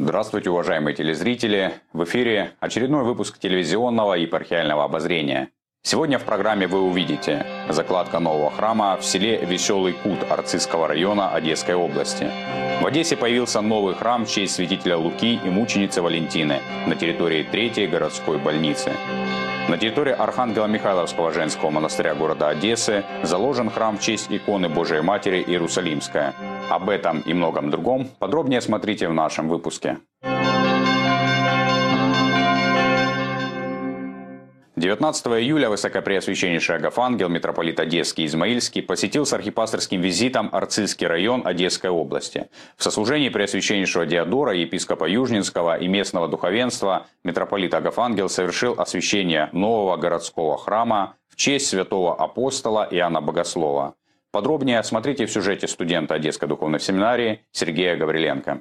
Здравствуйте, уважаемые телезрители! В эфире очередной выпуск телевизионного и епархиального обозрения. Сегодня в программе вы увидите закладка нового храма в селе Веселый Кут Арцизского района Одесской области. В Одессе появился новый храм в честь святителя Луки и мученицы Валентины на территории 3-й городской больницы. На территории Архангела Михайловского женского монастыря города Одессы заложен храм в честь иконы Божией Матери Иерусалимская. Об этом и многом другом подробнее смотрите в нашем выпуске. 19 июля Высокопреосвященнейший Агафангел, митрополит Одесский и Измаильский, посетил с архипастырским визитом Арцизский район Одесской области. В сослужении Преосвященнейшего Диодора, епископа Южнинского и местного духовенства митрополит Агафангел совершил освящение нового городского храма в честь святого апостола Иоанна Богослова. Подробнее смотрите в сюжете студента Одесской духовной семинарии Сергея Гавриленко.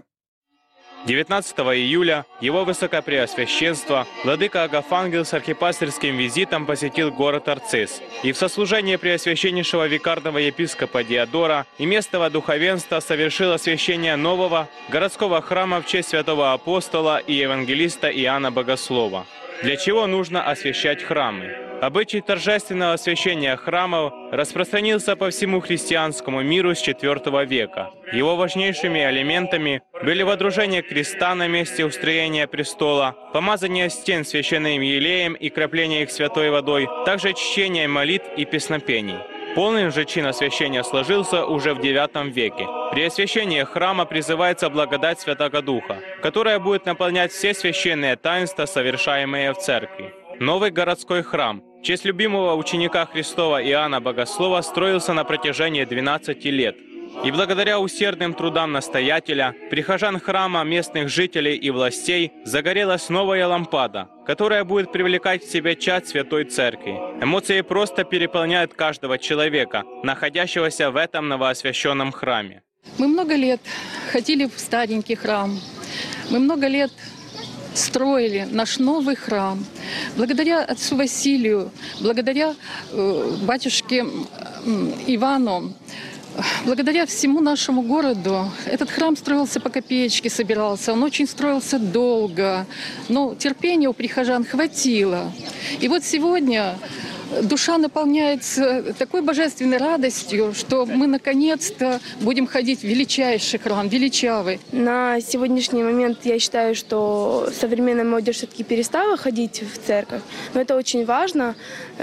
19 июля его высокопреосвященство владыка Агафангел с архипастырским визитом посетил город Арциз и в сослужении преосвященнейшего викарного епископа Диодора и местного духовенства совершил освящение нового городского храма в честь святого апостола и евангелиста Иоанна Богослова. Для чего нужно освящать храмы? Обычай торжественного освящения храмов распространился по всему христианскому миру с IV века. Его важнейшими элементами были водружение креста на месте устроения престола, помазание стен священным елеем и кропление их святой водой, также чтение молитв и песнопений. Полный же чин освящения сложился уже в IX веке. При освящении храма призывается благодать Святого Духа, которая будет наполнять все священные таинства, совершаемые в церкви. Новый городской храм в честь любимого ученика Христова Иоанна Богослова строился на протяжении 12 лет. И благодаря усердным трудам настоятеля, прихожан храма, местных жителей и властей загорелась новая лампада, которая будет привлекать в себя чад Святой Церкви. Эмоции просто переполняют каждого человека, находящегося в этом новоосвященном храме. Мы много лет ходили в старенький храм. Мы много лет строили наш новый храм. Благодаря отцу Василию, благодаря батюшке Ивану, благодаря всему нашему городу этот храм строился по копеечке, собирался. Он очень строился долго, но терпения у прихожан хватило. И вот сегодня душа наполняется такой божественной радостью, что мы наконец-то будем ходить в величайший храм, величавый. На сегодняшний момент я считаю, что современная молодежь все-таки перестала ходить в церковь, но это очень важно.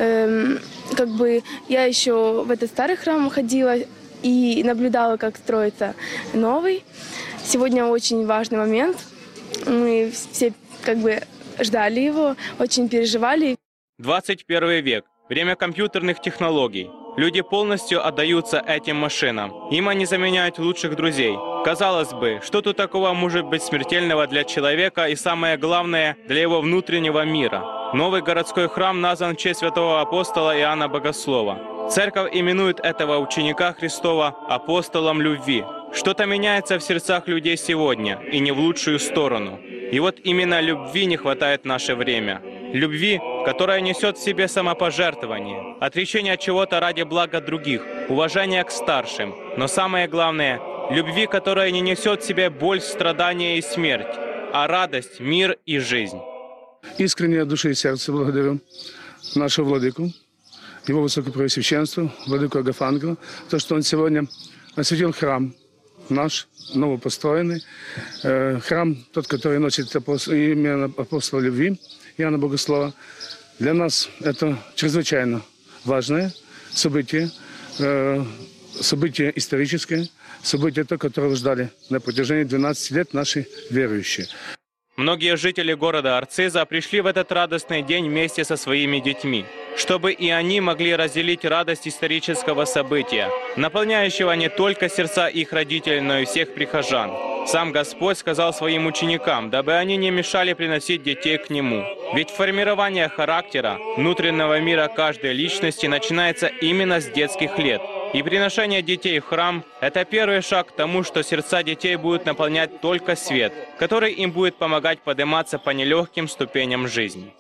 Я еще в этот старый храм ходила и наблюдала, как строится новый. Сегодня очень важный момент. Мы все ждали его, очень переживали. 21 век. Время компьютерных технологий. Люди полностью отдаются этим машинам. Им они заменяют лучших друзей. Казалось бы, что тут такого может быть смертельного для человека и, самое главное, для его внутреннего мира? Новый городской храм назван в честь святого апостола Иоанна Богослова. Церковь именует этого ученика Христова апостолом любви. Что-то меняется в сердцах людей сегодня, и не в лучшую сторону. И вот именно любви не хватает в наше время. Любви, которая несет в себе самопожертвование, отречение от чего-то ради блага других, уважение к старшим. Но самое главное – любви, которая не несет в себе боль, страдания и смерть, а радость, мир и жизнь. Искренне от души и сердца благодарю нашего владыку, его высокопреосвященство, владыку Агафангела, то, что он сегодня осветил храм наш, новопостроенный. Храм, тот, который носит имя апостола любви, Иоанна Богослова. Для нас это чрезвычайно важное событие, событие историческое, событие то, которого ждали на протяжении 12 лет наши верующие. Многие жители города Арциза пришли в этот радостный день вместе со своими детьми, чтобы и они могли разделить радость исторического события, наполняющего не только сердца их родителей, но и всех прихожан. Сам Господь сказал своим ученикам, дабы они не мешали приносить детей к Нему. Ведь формирование характера, внутреннего мира каждой личности начинается именно с детских лет. И приношение детей в храм – это первый шаг к тому, что сердца детей будут наполнять только свет, который им будет помогать подниматься по нелегким ступеням жизни.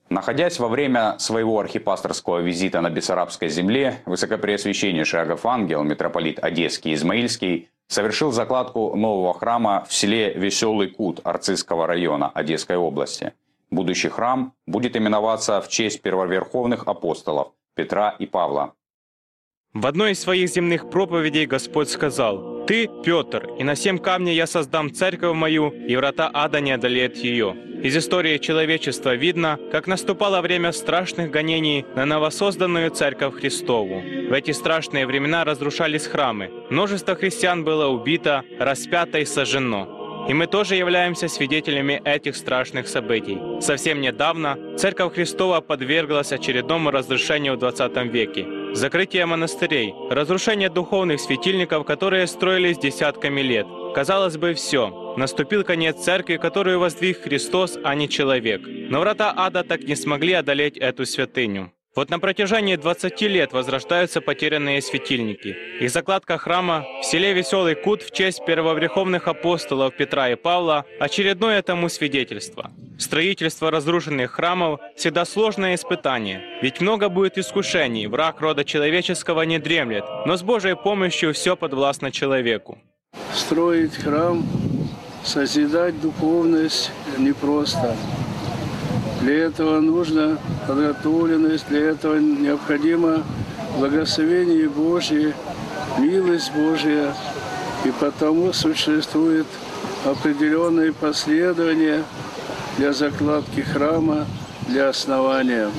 Находясь во время своего архипасторского визита на Бессарабской земле, высокопреосвященнейший Агафангел, митрополит Одесский и Измаильский, совершил закладку нового храма в селе Веселый Кут Арцизского района Одесской области. Будущий храм будет именоваться в честь первоверховных апостолов Петра и Павла. В одной из своих земных проповедей Господь сказал: «Ты, Петр, и на 7 камней я создам церковь мою, и врата ада не одолеют ее». Из истории человечества видно, как наступало время страшных гонений на новосозданную Церковь Христову. В эти страшные времена разрушались храмы, множество христиан было убито, распято и сожжено. И мы тоже являемся свидетелями этих страшных событий. Совсем недавно Церковь Христова подверглась очередному разрушению в 20 веке. Закрытие монастырей, разрушение духовных светильников, которые строились десятками лет. Казалось бы, все. Наступил конец церкви, которую воздвиг Христос, а не человек. Но врата ада так не смогли одолеть эту святыню. Вот на протяжении 20 лет возрождаются потерянные светильники. И закладка храма в селе Веселый Кут в честь первоверховных апостолов Петра и Павла – очередное тому свидетельство. Строительство разрушенных храмов – всегда сложное испытание. Ведь много будет искушений, враг рода человеческого не дремлет, но с Божьей помощью все подвластно человеку. Строить храм, созидать духовность непросто. Для этого нужна подготовленность, для этого необходимо благословение Божье, милость Божья. И потому существует определенные последования для закладки храма, для основания.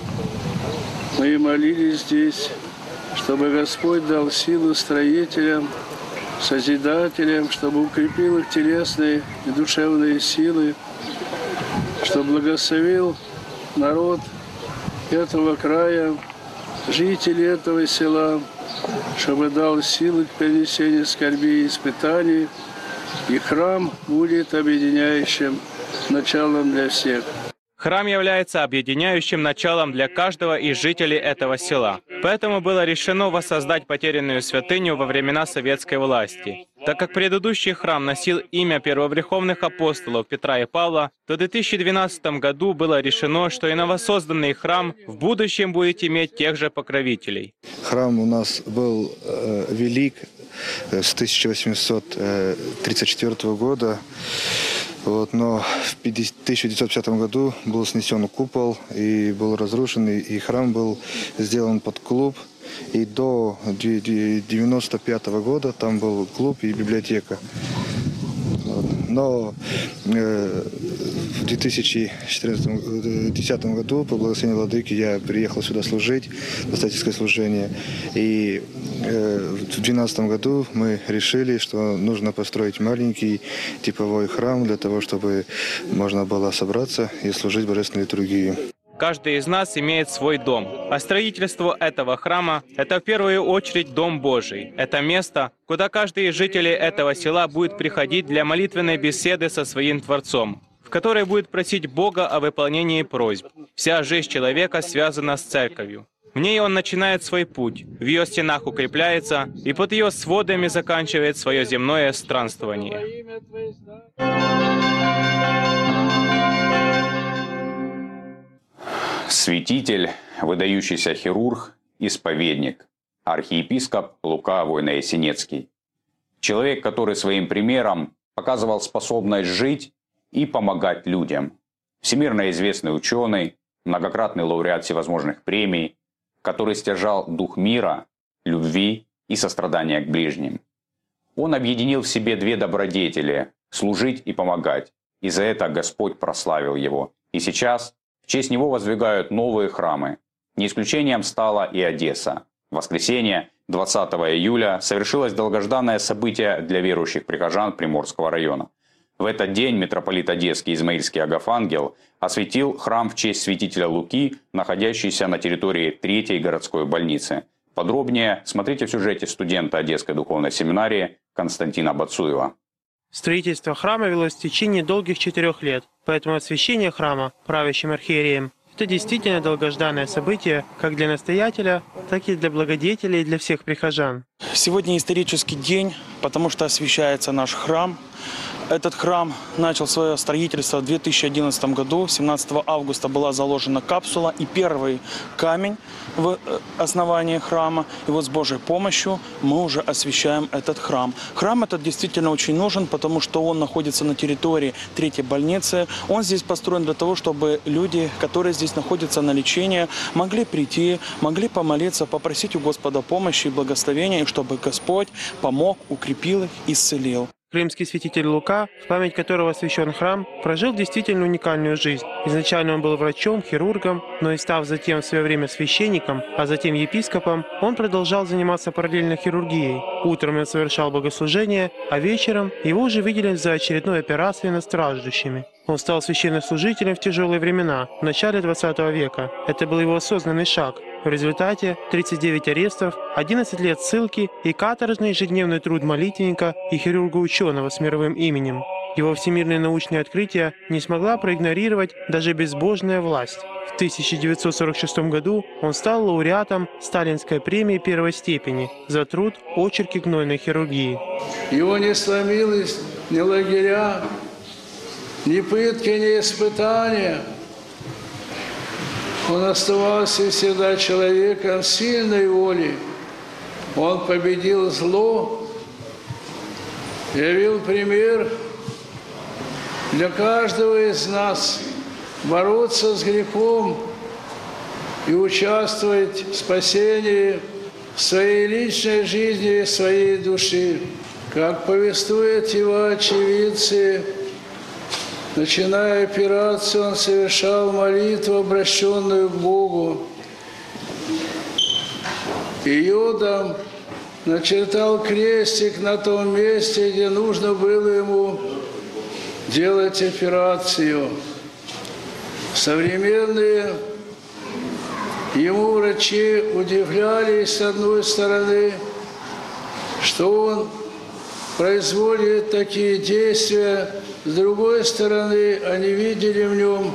Мы молились здесь, чтобы Господь дал силу строителям, созидателям, чтобы укрепил их телесные и душевные силы, что благословил народ этого края, жители этого села, чтобы дал силы к перенесению скорби и испытаний, и храм будет объединяющим началом для всех. Храм является объединяющим началом для каждого из жителей этого села. Поэтому было решено воссоздать потерянную святыню во времена советской власти. Так как предыдущий храм носил имя первоверховных апостолов Петра и Павла, то в 2012 году было решено, что и новосозданный храм в будущем будет иметь тех же покровителей. Храм у нас был велик с 1834 года. Но в 1950 году был снесен купол и был разрушен, и храм был сделан под клуб. И до 1995 года там был клуб и библиотека. Но в 2010 году по благословению Владыки я приехал сюда служить, настоятельское служение. И в 2012 году мы решили, что нужно построить маленький типовой храм для того, чтобы можно было собраться и служить божественной литургии. Каждый из нас имеет свой дом. А строительство этого храма – это в первую очередь Дом Божий. Это место, куда каждый из жителей этого села будет приходить для молитвенной беседы со своим Творцом, в которой будет просить Бога о выполнении просьб. Вся жизнь человека связана с церковью. В ней он начинает свой путь, в ее стенах укрепляется и под ее сводами заканчивает свое земное странствование. Святитель, выдающийся хирург, исповедник, архиепископ Лука Войно-Ясенецкий. Человек, который своим примером показывал способность жить и помогать людям. Всемирно известный ученый, многократный лауреат всевозможных премий, который стяжал дух мира, любви и сострадания к ближним. Он объединил в себе две добродетели – служить и помогать. И за это Господь прославил его. И сейчас в честь него воздвигают новые храмы. Не исключением стала и Одесса. В воскресенье, 20 июля, совершилось долгожданное событие для верующих прихожан Приморского района. В этот день митрополит Одесский Измаильский Агафангел осветил храм в честь святителя Луки, находящийся на территории 3-й городской больницы. Подробнее смотрите в сюжете студента Одесской духовной семинарии Константина Бацуева. Строительство храма велось в течение долгих 4 лет, поэтому освящение храма правящим архиереем – это действительно долгожданное событие как для настоятеля, так и для благодетелей и для всех прихожан. Сегодня исторический день, потому что освящается наш храм. Этот храм начал свое строительство в 2011 году. 17 августа была заложена капсула и первый камень в основании храма. И вот с Божьей помощью мы уже освящаем этот храм. Храм этот действительно очень нужен, потому что он находится на территории 3-й больницы. Он здесь построен для того, чтобы люди, которые здесь находятся на лечении, могли прийти, могли помолиться, попросить у Господа помощи и благословения, и чтобы Господь помог, укрепил их, исцелил. Крымский святитель Лука, в память которого освящен храм, прожил действительно уникальную жизнь. Изначально он был врачом, хирургом, но и став затем в свое время священником, а затем епископом, он продолжал заниматься параллельно хирургией. Утром он совершал богослужение, а вечером его уже видели за очередной операцией над страждущими. Он стал священнослужителем в тяжелые времена, в начале 20 века. Это был его осознанный шаг. В результате 39 арестов, 11 лет ссылки и каторжный ежедневный труд молитвенника и хирурга-ученого с мировым именем. Его всемирные научные открытия не смогла проигнорировать даже безбожная власть. В 1946 году он стал лауреатом Сталинской премии первой степени за труд «Очерки гнойной хирургии». Его не сломились ни лагеря, ни пытки, ни испытания. Он оставался всегда человеком сильной воли. Он победил зло, явил пример для каждого из нас бороться с грехом и участвовать в спасении своей личной жизни и своей души. Как повествуют его очевидцы, начиная операцию, он совершал молитву, обращенную к Богу. И йодом начертал крестик на том месте, где нужно было ему делать операцию. Современные ему врачи удивлялись, с одной стороны, что он производит такие действия, с другой стороны, они видели в нем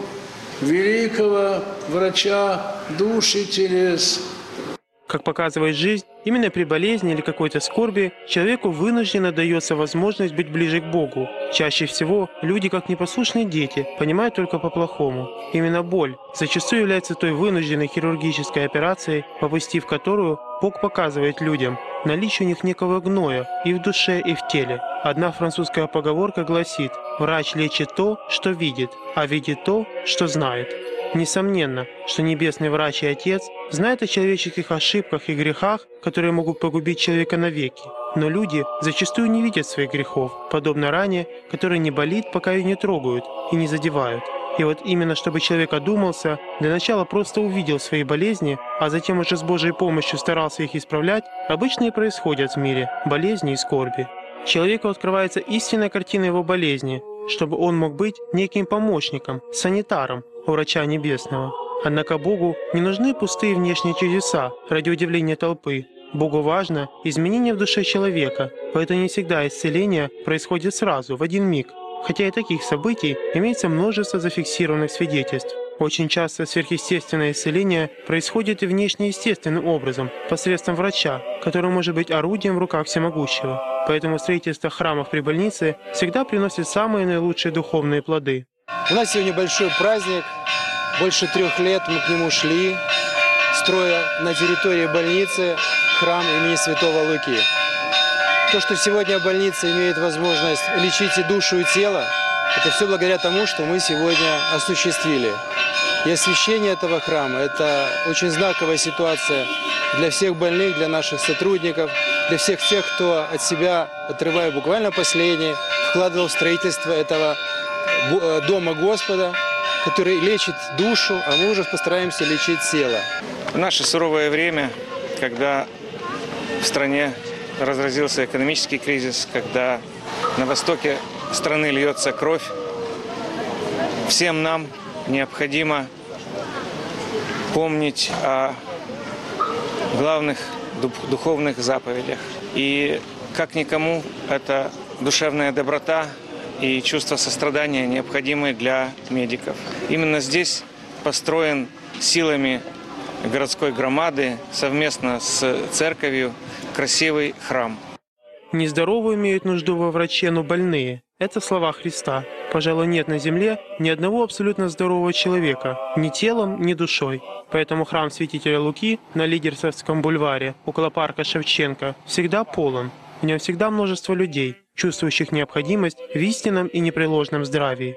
великого врача душ и телес. Как показывает жизнь, именно при болезни или какой-то скорби человеку вынужденно дается возможность быть ближе к Богу. Чаще всего люди, как непослушные дети, понимают только по-плохому. Именно боль зачастую является той вынужденной хирургической операцией, попустив которую Бог показывает людям наличие у них некого гноя и в душе, и в теле. Одна французская поговорка гласит: «Врач лечит то, что видит, а видит то, что знает». Несомненно, что Небесный Врач и Отец знает о человеческих ошибках и грехах, которые могут погубить человека навеки. Но люди зачастую не видят своих грехов, подобно ране, которая не болит, пока ее не трогают и не задевают. И вот именно чтобы человек одумался, для начала просто увидел свои болезни, а затем уже с Божьей помощью старался их исправлять, обычно и происходят в мире болезни и скорби. Человеку открывается истинная картина его болезни, чтобы он мог быть неким помощником, санитаром у Врача Небесного. Однако Богу не нужны пустые внешние чудеса ради удивления толпы. Богу важно изменение в душе человека, поэтому не всегда исцеление происходит сразу, в один миг. Хотя и таких событий имеется множество зафиксированных свидетельств. Очень часто сверхъестественное исцеление происходит и внешнеестественным образом, посредством врача, который может быть орудием в руках всемогущего. Поэтому строительство храмов при больнице всегда приносит самые наилучшие духовные плоды. У нас сегодня большой праздник. Больше 3 лет мы к нему шли, строя на территории больницы храм имени Святого Луки. То, что сегодня больница имеет возможность лечить и душу, и тело, это все благодаря тому, что мы сегодня осуществили. И освящение этого храма – это очень знаковая ситуация для всех больных, для наших сотрудников, для всех тех, кто от себя, отрывая буквально последнее, вкладывал в строительство этого Дома Господа, который лечит душу, а мы уже постараемся лечить тело. В наше суровое время, когда в стране разразился экономический кризис, когда на востоке страны льется кровь, всем нам необходимо помнить о главных духовных заповедях. И как никому, это душевная доброта и чувство сострадания необходимы для медиков. Именно здесь построен силами городской громады совместно с церковью красивый храм. Нездоровые имеют нужду во враче, но больные. Это слова Христа. Пожалуй, нет на земле ни одного абсолютно здорового человека, ни телом, ни душой. Поэтому храм святителя Луки на Лидерцевском бульваре, около парка Шевченко, всегда полон. В нем всегда множество людей, чувствующих необходимость в истинном и непреложном здравии.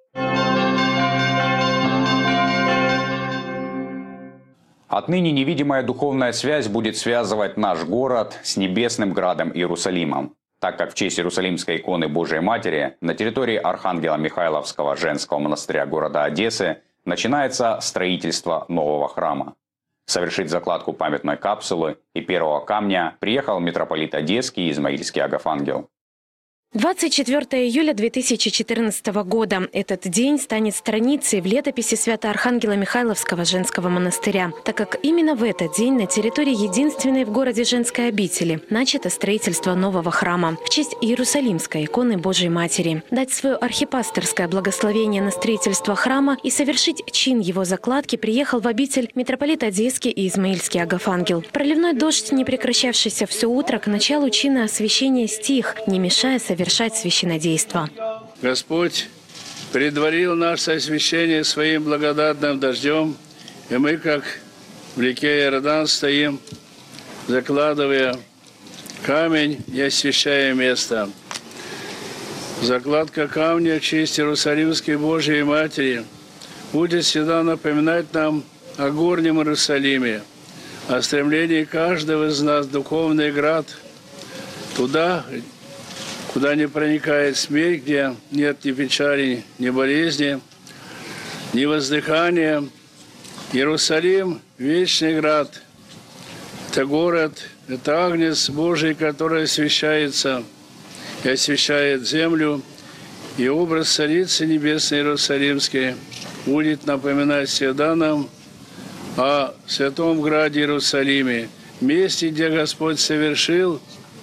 Отныне невидимая духовная связь будет связывать наш город с небесным градом Иерусалимом, так как в честь Иерусалимской иконы Божией Матери на территории Архангела Михайловского женского монастыря города Одессы начинается строительство нового храма. Совершить закладку памятной капсулы и первого камня приехал митрополит Одесский Измаильский Агафангел. 24 июля 2014 года. Этот день станет страницей в летописи Свято-Архангела Михайловского женского монастыря, так как именно в этот день на территории единственной в городе женской обители начато строительство нового храма в честь Иерусалимской иконы Божией Матери. Дать свое архипасторское благословение на строительство храма и совершить чин его закладки приехал в обитель митрополит Одесский и Измаильский Агафангел. Проливной дождь, не прекращавшийся все утро, к началу чина освящения стих, не мешая совершать священнодейство. Господь предварил наше освящение своим благодатным дождем, и мы, как в реке Иордан, стоим, закладывая камень и освящая место. Закладка камня в честь Иерусалимской Божией Матери будет всегда напоминать нам о горнем Иерусалиме, о стремлении каждого из нас в духовный град, туда, куда не проникает смерть, где нет ни печали, ни болезни, ни воздыхания. Иерусалим – вечный град. Это город, это Агнец Божий, который освящается и освящает землю. И образ Царицы Небесной Иерусалимской будет напоминать всегда нам о святом граде Иерусалиме, месте, где Господь совершил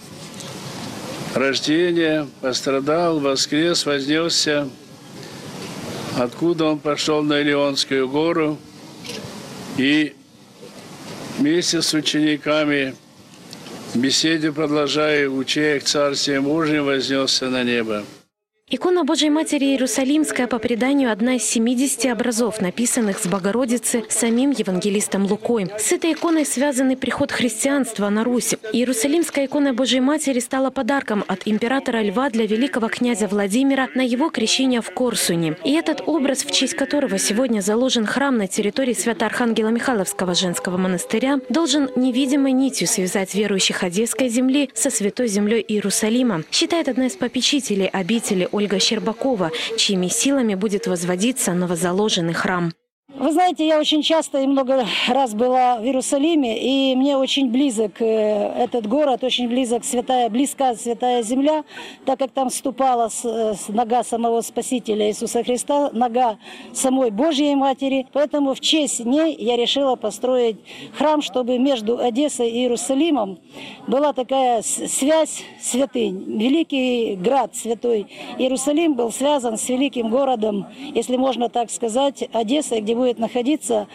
рождение, пострадал, воскрес, вознесся, откуда Он пошел на Илионскую гору и вместе с учениками в беседе, продолжая учить Царствие Божьим, вознесся на небо. Икона Божией Матери Иерусалимская, по преданию, одна из 70 образов, написанных с Богородицы самим евангелистом Лукой. С этой иконой связан приход христианства на Русь. Иерусалимская икона Божией Матери стала подарком от императора Льва для великого князя Владимира на его крещение в Корсуне. И этот образ, в честь которого сегодня заложен храм на территории Свято-Архангела Михайловского женского монастыря, должен невидимой нитью связать верующих Одесской земли со святой землей Иерусалима, считает одна из попечителей обители Ольга Щербакова, чьими силами будет возводиться новозаложенный храм. Вы знаете, я очень часто и много раз была в Иерусалиме, и мне очень близок этот город, очень близка святая земля, так как там ступала нога самого Спасителя Иисуса Христа, нога самой Божьей Матери. Поэтому в честь ней я решила построить храм, чтобы между Одессой и Иерусалимом была такая связь святынь. Великий град святой Иерусалим был связан с великим городом, если можно так сказать, Одессой, где будет находиться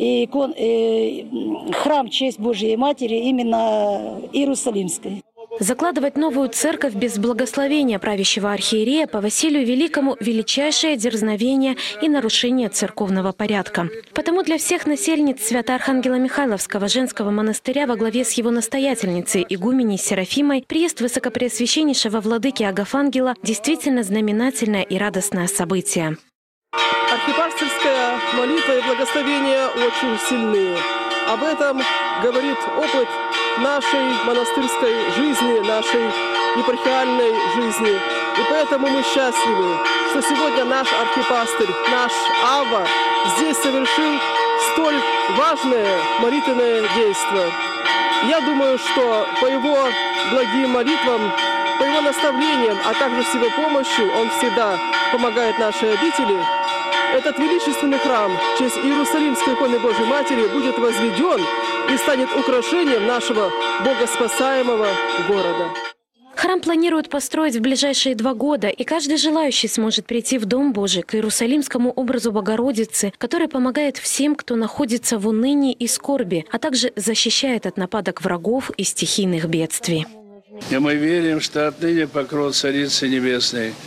храм в честь Божьей Матери именно Иерусалимской. Закладывать новую церковь без благословения правящего архиерея по Василию Великому – величайшее дерзновение и нарушение церковного порядка. Потому для всех насельниц Свято-Архангела Михайловского женского монастыря во главе с его настоятельницей игуменей Серафимой приезд высокопреосвященнейшего владыки Агафангела действительно знаменательное и радостное событие. Архипасторская молитва и благословение очень сильные. Об этом говорит опыт нашей монастырской жизни, нашей епархиальной жизни. И поэтому мы счастливы, что сегодня наш архипастырь, наш Авва, здесь совершил столь важное молитвенное действие. Я думаю, что по его благим молитвам, по его наставлениям, а также с его помощью, он всегда помогает нашей обители. Этот величественный храм в честь Иерусалимской иконы Божьей Матери будет возведен и станет украшением нашего богоспасаемого города. Храм планируют построить в ближайшие 2 года, и каждый желающий сможет прийти в Дом Божий к Иерусалимскому образу Богородицы, который помогает всем, кто находится в унынии и скорби, а также защищает от нападок врагов и стихийных бедствий. И мы верим, что отныне покров Царицы Небесной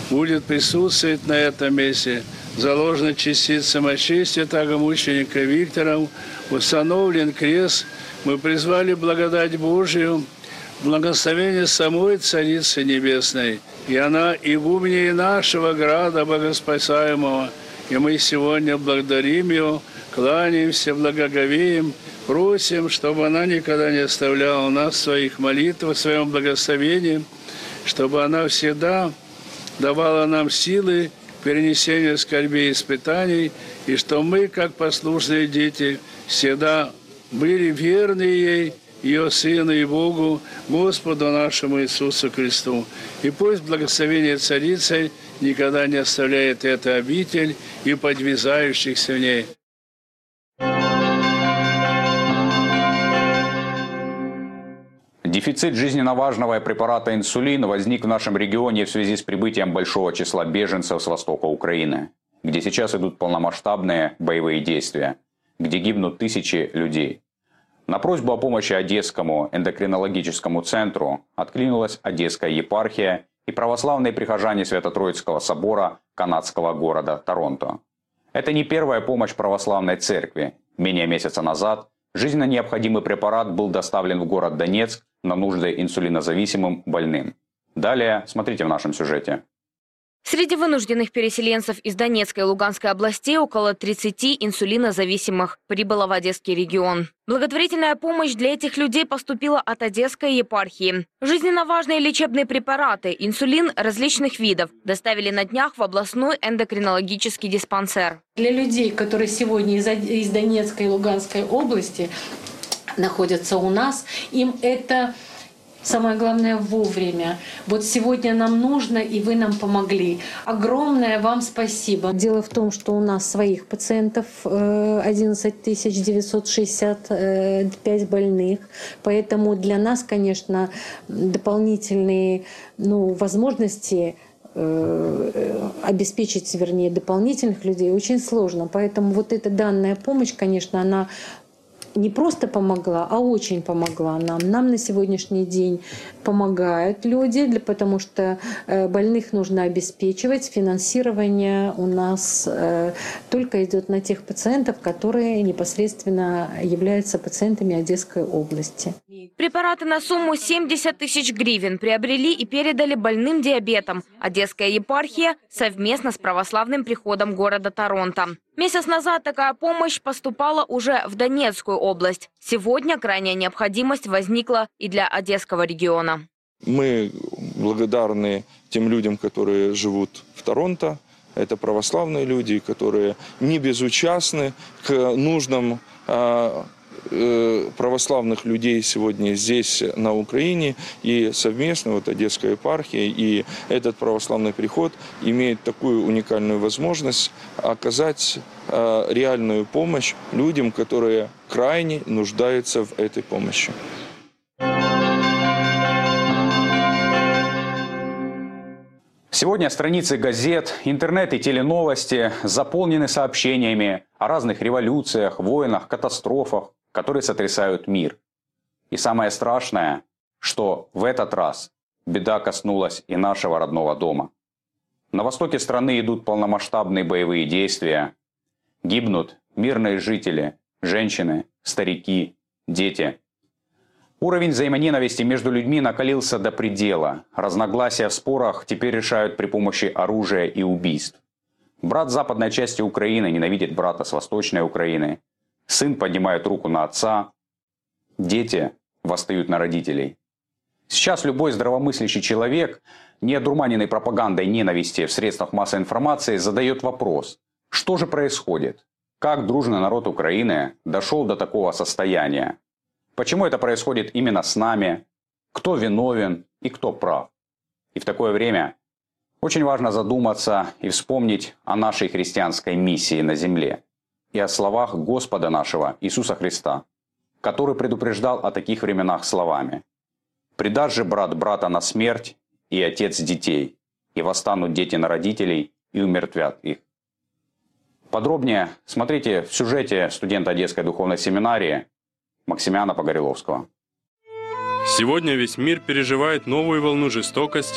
будет присутствовать на этом месте. Заложена частица мощей святаго мученика Виктора, установлен крест. Мы призвали благодать Божию, благословение самой Царицы Небесной. И она игуменей нашего града богоспасаемого. И мы сегодня благодарим ее, кланяемся, благоговеем, просим, чтобы она никогда не оставляла нас в своих молитвах, в своем благословении, чтобы она всегда давала нам силы к перенесению скорбей и испытаний, и что мы, как послушные дети, всегда были верны ей, ее Сыну и Богу, Господу нашему Иисусу Христу. И пусть благословение Царицы никогда не оставляет эту обитель и подвязающихся в ней. Дефицит жизненно важного препарата инсулин возник в нашем регионе в связи с прибытием большого числа беженцев с востока Украины, где сейчас идут полномасштабные боевые действия, где гибнут тысячи людей. На просьбу о помощи Одесскому эндокринологическому центру откликнулась Одесская епархия и православные прихожане Свято-Троицкого собора канадского города Торонто. Это не первая помощь православной церкви. Менее месяца назад жизненно необходимый препарат был доставлен в город Донецк на нужды инсулинозависимым больным. Далее смотрите в нашем сюжете. Среди вынужденных переселенцев из Донецкой и Луганской областей около 30 инсулинозависимых прибыло в Одесский регион. Благотворительная помощь для этих людей поступила от Одесской епархии. Жизненно важные лечебные препараты, инсулин различных видов доставили на днях в областной эндокринологический диспансер. Для людей, которые сегодня из Донецкой и Луганской области находятся у нас, им это... Самое главное вовремя. Вот сегодня нам нужно, и вы нам помогли. Огромное вам спасибо. Дело в том, что у нас своих пациентов 11 965 больных. Поэтому для нас, конечно, дополнительные возможности обеспечить, дополнительных людей очень сложно. Поэтому вот эта данная помощь, конечно, она не просто помогла, а очень помогла нам. Нам на сегодняшний день помогают люди, потому что больных нужно обеспечивать. Финансирование у нас только идет на тех пациентов, которые непосредственно являются пациентами Одесской области. Препараты на сумму 70 тысяч гривен приобрели и передали больным диабетом Одесская епархия совместно с православным приходом города Торонто. Месяц назад такая помощь поступала уже в Донецкую область. Сегодня крайняя необходимость возникла и для Одесского региона. Мы благодарны тем людям, которые живут в Торонто. Это православные люди, которые не безучастны к нуждам православных людей сегодня здесь, на Украине. И совместно Одесская епархия и этот православный приход имеют такую уникальную возможность оказать реальную помощь людям, которые крайне нуждаются в этой помощи. Сегодня страницы газет, интернет и теленовости заполнены сообщениями о разных революциях, войнах, катастрофах, которые сотрясают мир. И самое страшное, что в этот раз беда коснулась и нашего родного дома. На востоке страны идут полномасштабные боевые действия. Гибнут мирные жители, женщины, старики, дети. Уровень взаимоненависти между людьми накалился до предела. Разногласия в спорах теперь решают при помощи оружия и убийств. Брат западной части Украины ненавидит брата с восточной Украины. Сын поднимает руку на отца. Дети восстают на родителей. Сейчас любой здравомыслящий человек, не одурманенный пропагандой ненависти в средствах массовой информации, задает вопрос: что же происходит? Как дружный народ Украины дошел до такого состояния? Почему это происходит именно с нами? Кто виновен и кто прав? И в такое время очень важно задуматься и вспомнить о нашей христианской миссии на земле и о словах Господа нашего Иисуса Христа, который предупреждал о таких временах словами: «Предаст же брат брата на смерть, и отец детей, и восстанут дети на родителей, и умертвят их». Подробнее смотрите в сюжете студента Одесской духовной семинарии Максимяна Погореловского. Сегодня весь мир переживает новую волну жестокости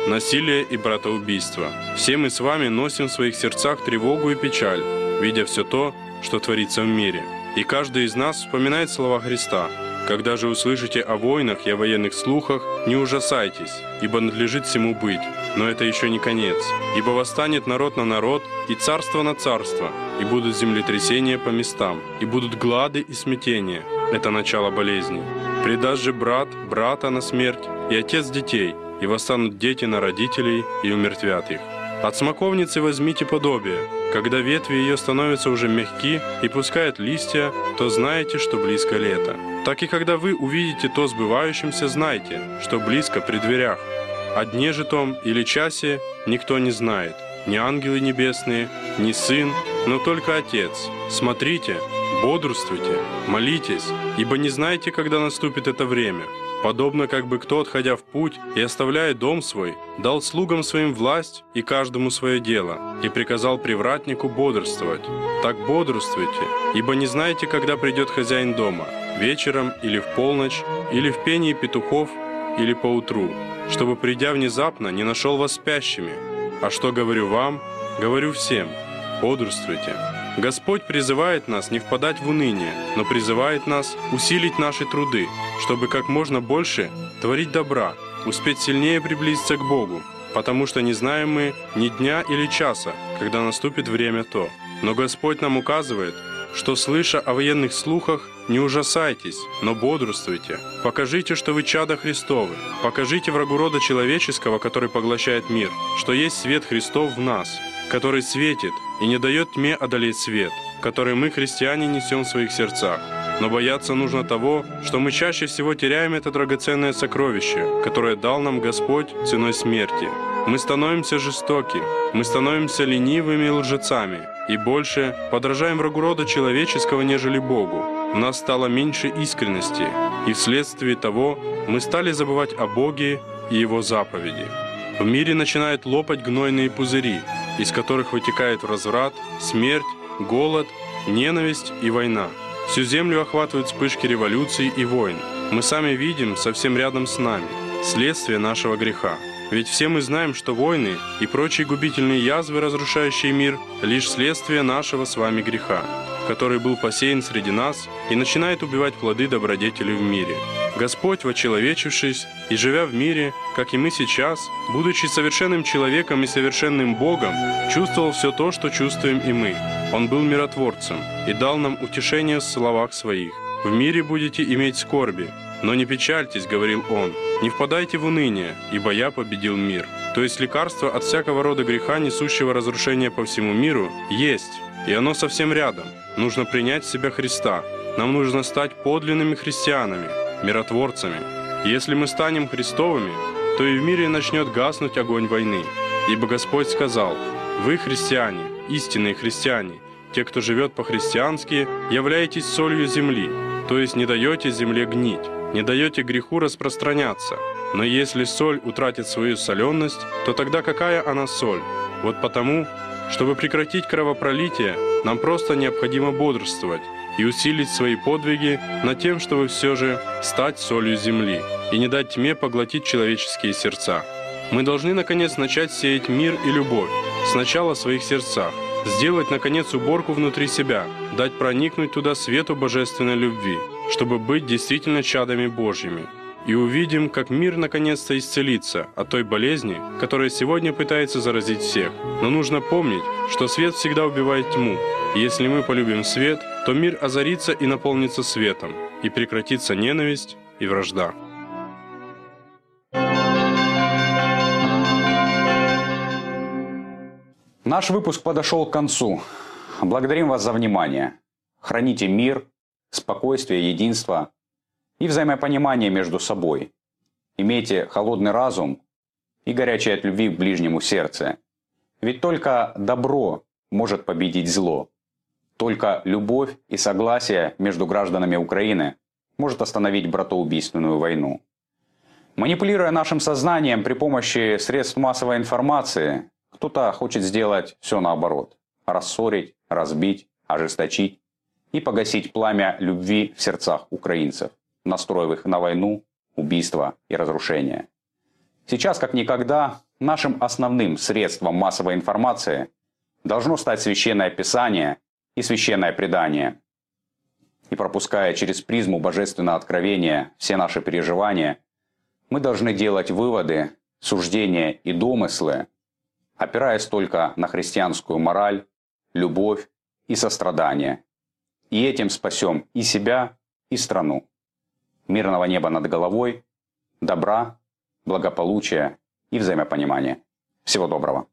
насилие и братоубийство. Все мы с вами носим в своих сердцах тревогу и печаль, видя все то, что творится в мире. И каждый из нас вспоминает слова Христа: «Когда же услышите о войнах и о военных слухах, не ужасайтесь, ибо надлежит всему быть. Но это еще не конец. Ибо восстанет народ на народ, и царство на царство, и будут землетрясения по местам, и будут глады и смятения. Это начало болезней. Предаст же брат брата на смерть, и отец детей, и восстанут дети на родителей, и умертвят их. От смоковницы возьмите подобие. Когда ветви ее становятся уже мягки и пускают листья, то знаете, что близко лето. Так и когда вы увидите то сбывающимся, знайте, что близко при дверях. О дне же том или часе никто не знает, ни ангелы небесные, ни Сын, но только Отец. Смотрите, бодрствуйте, молитесь, ибо не знаете, когда наступит это время. Подобно как бы кто, отходя в путь и оставляя дом свой, дал слугам своим власть и каждому свое дело, и приказал привратнику бодрствовать. Так бодрствуйте, ибо не знаете, когда придет хозяин дома, вечером или в полночь, или в пении петухов, или поутру, чтобы, придя внезапно, не нашел вас спящими. А что говорю вам, говорю всем: бодрствуйте. Господь призывает нас не впадать в уныние, но призывает нас усилить наши труды, чтобы как можно больше творить добра, успеть сильнее приблизиться к Богу, потому что не знаем мы ни дня или часа, когда наступит время то. Но Господь нам указывает, что, слыша о военных слухах, не ужасайтесь, но бодрствуйте. Покажите, что вы чада Христовы. Покажите врагу рода человеческого, который поглощает мир, что есть свет Христов в нас, который светит и не дает тьме одолеть свет, который мы, христиане, несем в своих сердцах. Но бояться нужно того, что мы чаще всего теряем это драгоценное сокровище, которое дал нам Господь ценой смерти. Мы становимся жестоки, мы становимся ленивыми лжецами и больше подражаем врагу рода человеческого, нежели Богу. У нас стало меньше искренности, и вследствие того мы стали забывать о Боге и Его заповеди. В мире начинают лопать гнойные пузыри, из которых вытекает разврат, смерть, голод, ненависть и война. Всю землю охватывают вспышки революций и войн. Мы сами видим совсем рядом с нами следствие нашего греха. Ведь все мы знаем, что войны и прочие губительные язвы, разрушающие мир, лишь следствие нашего с вами греха, который был посеян среди нас и начинает убивать плоды добродетели в мире. Господь, вочеловечившись и живя в мире, как и мы сейчас, будучи совершенным человеком и совершенным Богом, чувствовал все то, что чувствуем и мы. Он был миротворцем и дал нам утешение в словах своих. «В мире будете иметь скорби, но не печальтесь, — говорил Он, — не впадайте в уныние, ибо я победил мир». То есть лекарство от всякого рода греха, несущего разрушение по всему миру, есть, и оно совсем рядом. Нужно принять в себя Христа. Нам нужно стать подлинными христианами, миротворцами. Если мы станем Христовыми, то и в мире начнет гаснуть огонь войны. Ибо Господь сказал: «Вы, христиане, истинные христиане, те, кто живет по-христиански, являетесь солью земли». То есть не даете земле гнить, не даете греху распространяться. Но если соль утратит свою соленность, то тогда какая она соль? Вот потому, чтобы прекратить кровопролитие, нам просто необходимо бодрствовать и усилить свои подвиги над тем, чтобы все же стать солью земли и не дать тьме поглотить человеческие сердца. Мы должны, наконец, начать сеять мир и любовь сначала в своих сердцах, сделать, наконец, уборку внутри себя, дать проникнуть туда свету божественной любви, чтобы быть действительно чадами Божьими. И увидим, как мир наконец-то исцелится от той болезни, которая сегодня пытается заразить всех. Но нужно помнить, что свет всегда убивает тьму. И если мы полюбим свет, то мир озарится и наполнится светом, и прекратится ненависть и вражда. Наш выпуск подошел к концу. Благодарим вас за внимание. Храните мир, спокойствие, единство и взаимопонимание между собой. Имейте холодный разум и горячее от любви к ближнему сердце. Ведь только добро может победить зло. Только любовь и согласие между гражданами Украины может остановить братоубийственную войну. Манипулируя нашим сознанием при помощи средств массовой информации, кто-то хочет сделать все наоборот. Рассорить, разбить, ожесточить и погасить пламя любви в сердцах украинцев, настроив их на войну, убийство и разрушение. Сейчас, как никогда, Нашим основным средством массовой информации должно стать Священное Писание и Священное Предание. И пропуская через призму Божественного откровения все наши переживания, мы должны делать выводы, суждения и домыслы, опираясь только на христианскую мораль, любовь и сострадание. И этим спасем и себя, и страну. Мирного неба над головой, добра, благополучия и взаимопонимания. Всего доброго.